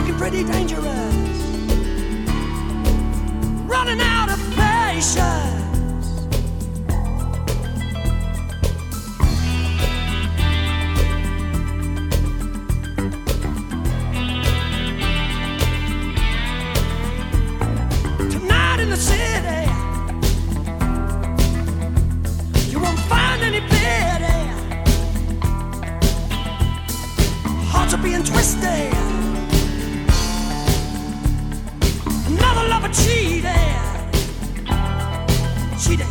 looking pretty dangerous, running out of patience. Tonight in the city, you won't find any pity. Hearts are being twisted. Another lover cheated. Cheated.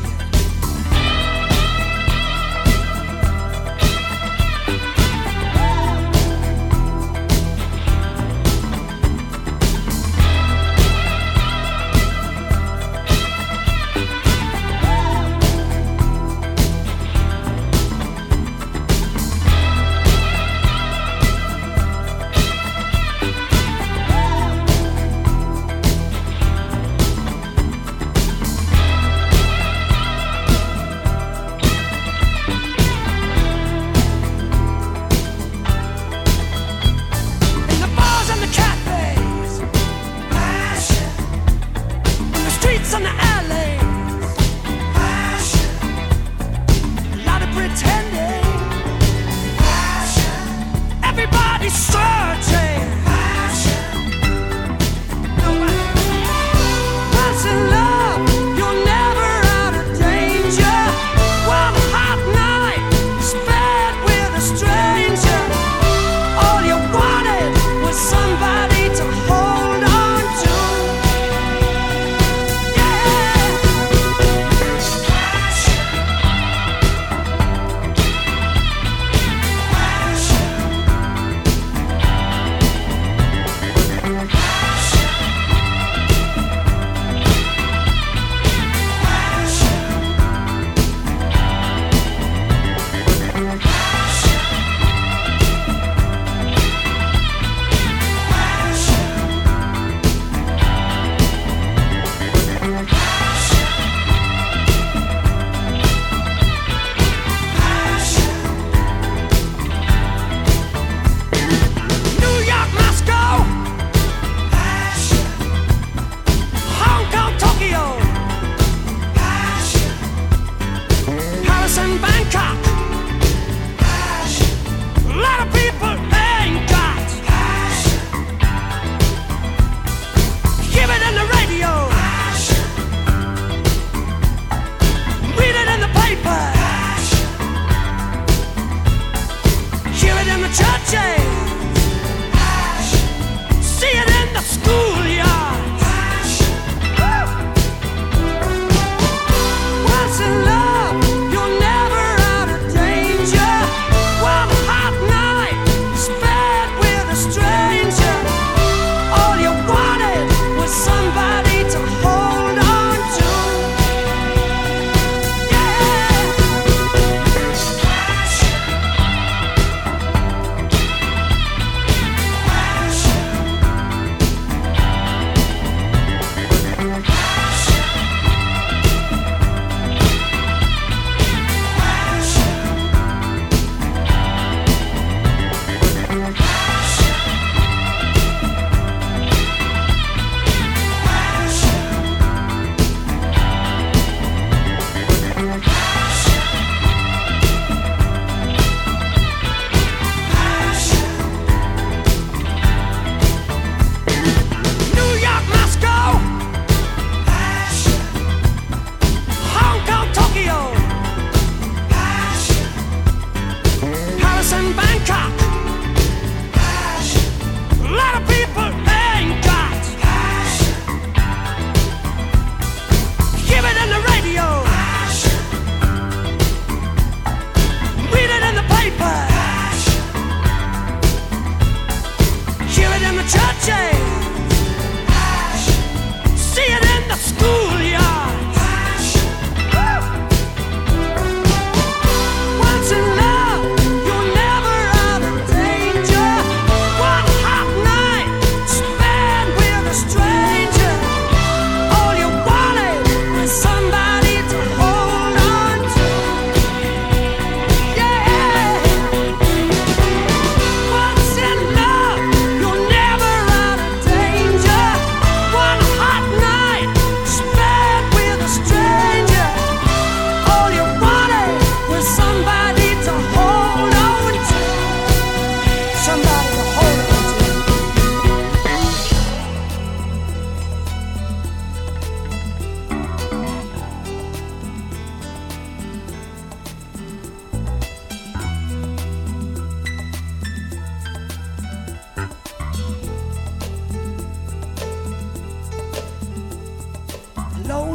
On the alleys, passion. A lot of pretending, passion. Everybody's searching, passion. Once in love, you're never out of danger. One hot night, spent with a stranger. All you wanted was somebody to hold on to.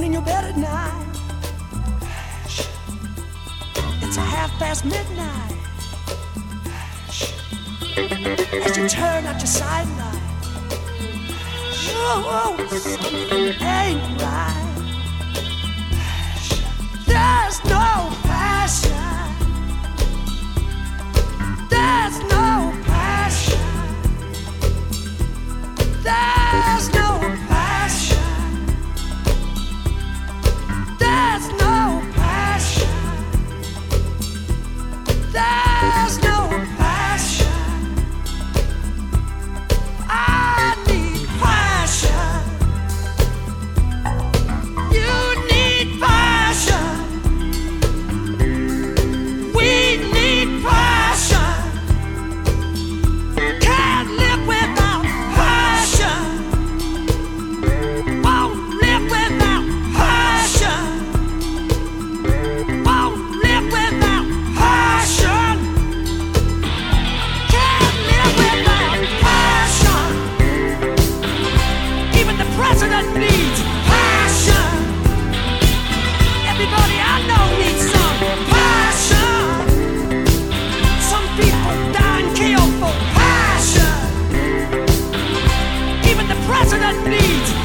in your bed at night. It's midnight. As you turn out your sidelight. Oh, something ain't right. There's no passion. There's no passion. There's no passion. There's no passion. There's no passion. I need passion. You need passion. We need passion. Can't live without passion. Won't live without passion. Won't live without passion. Can't live without passion. Even the president needs passion. Everybody I know needs some passion. Some people die and kill for passion. Even the president needs